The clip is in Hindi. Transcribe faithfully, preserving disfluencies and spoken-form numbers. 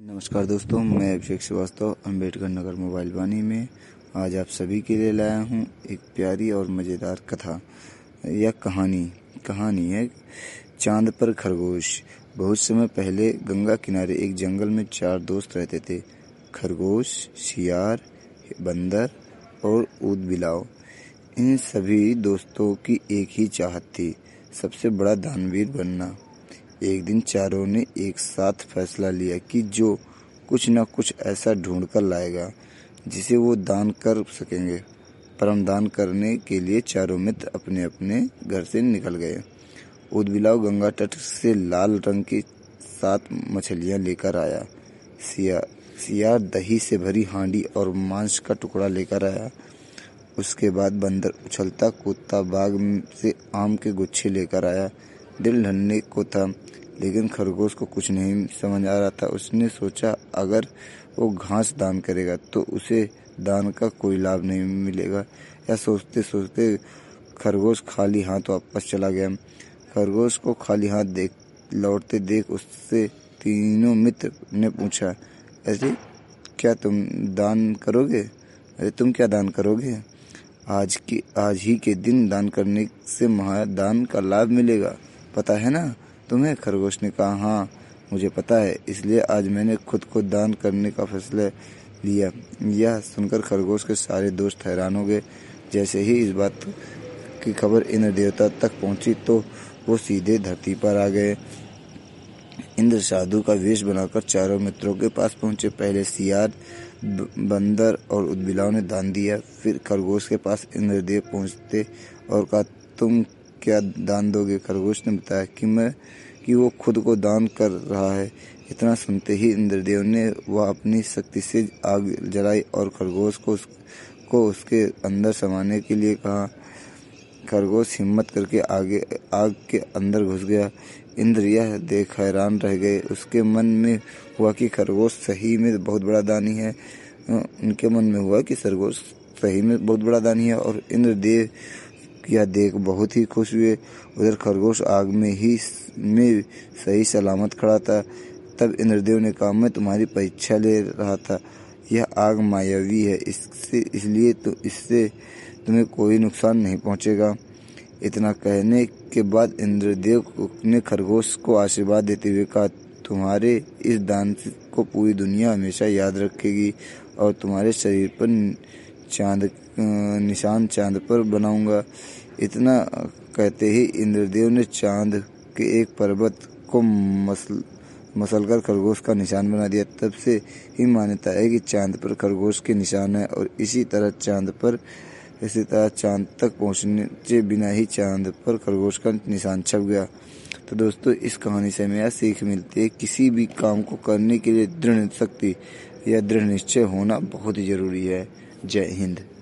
नमस्कार दोस्तों, मैं अभिषेक श्रीवास्तव अम्बेडकर नगर मोबाइल वानी में आज आप सभी के लिए लाया हूं एक प्यारी और मज़ेदार कथा। यह कहानी कहानी है चांद पर खरगोश। बहुत समय पहले गंगा किनारे एक जंगल में चार दोस्त रहते थे। खरगोश, सियार, बंदर और ऊदबिलाव। इन सभी दोस्तों की एक ही चाहत थी, सबसे बड़ा दानवीर बनना। एक दिन चारों ने एक साथ फैसला लिया कि जो कुछ न कुछ ऐसा ढूंढ कर लाएगा जिसे वो दान कर सकेंगे। परम दान करने के लिए चारों मित्र अपने अपने घर से निकल गए। ऊदबिलाव गंगा तट से लाल रंग की सात मछलियां लेकर आया। सिया सियार दही से भरी हांडी और मांस का टुकड़ा लेकर आया। उसके बाद बंदर उछलता कूदता बाग से आम के गुच्छे लेकर आया। दिल ढलने को था, लेकिन खरगोश को कुछ नहीं समझ आ रहा था। उसने सोचा अगर वो घास दान करेगा तो उसे दान का कोई लाभ नहीं मिलेगा। या सोचते सोचते खरगोश खाली हाथ वापस चला गया। खरगोश को खाली हाथ देख लौटते देख उससे तीनों मित्र ने पूछा, अरे क्या तुम दान करोगे? अरे तुम क्या दान करोगे? आज की आज ही के दिन दान करने से महादान का लाभ मिलेगा, पता है ना तुम्हें? खरगोश ने कहा, हाँ मुझे पता है, इसलिए आज मैंने खुद को दान करने का फैसला लिया। यह सुनकर खरगोश के सारे दोस्त हैरान हो गए। जैसे ही इस बात की खबर इंद्र देवता तक पहुंची तो वो सीधे धरती पर आ गए। इंद्र साधु का वेश बनाकर चारों मित्रों के पास पहुंचे। पहले सियार, बंदर और ऊदबिलाव ने दान दिया। फिर खरगोश के पास इंद्रदेव पहुंचते और कहा, तुम क्या दान दोगे? खरगोश ने बताया कि मैं कि वो खुद को दान कर रहा है। इतना सुनते ही इंद्रदेव ने वह अपनी शक्ति से आग जलाई और खरगोश को, उस, को उसके अंदर समाने के लिए कहा। खरगोश हिम्मत करके आगे आग के अंदर घुस गया। इंद्र यह देख हैरान रह गए। उसके मन में हुआ कि खरगोश सही में बहुत बड़ा दानी है। उनके मन में हुआ कि खरगोश सही में बहुत बड़ा दानी है और इंद्रदेव यह देख बहुत ही खुश हुए। उधर खरगोश आग में ही में सही सलामत खड़ा था। तब इंद्रदेव ने कहा, मैं तुम्हारी परीक्षा ले रहा था। यह आग मायावी है, इससे इसलिए तो इससे तुम्हें कोई नुकसान नहीं पहुंचेगा। इतना कहने के बाद इंद्रदेव ने खरगोश को आशीर्वाद देते हुए कहा, तुम्हारे इस दान को पूरी दुनिया हमेशा याद रखेगी और तुम्हारे शरीर पर चांद निशान चांद पर बनाऊंगा। इतना कहते ही इंद्रदेव ने चांद के एक पर्वत को मसल मसलकर खरगोश का निशान बना दिया। तब से ही मान्यता है कि चांद पर खरगोश के निशान है और इसी तरह चांद पर इसी तरह चांद तक पहुंचने के बिना ही चांद पर खरगोश का निशान छप गया। तो दोस्तों, इस कहानी से हमें यह सीख मिलती है, किसी भी काम को करने के लिए दृढ़ शक्ति या दृढ़ निश्चय होना बहुत ही जरूरी है। जय हिंद।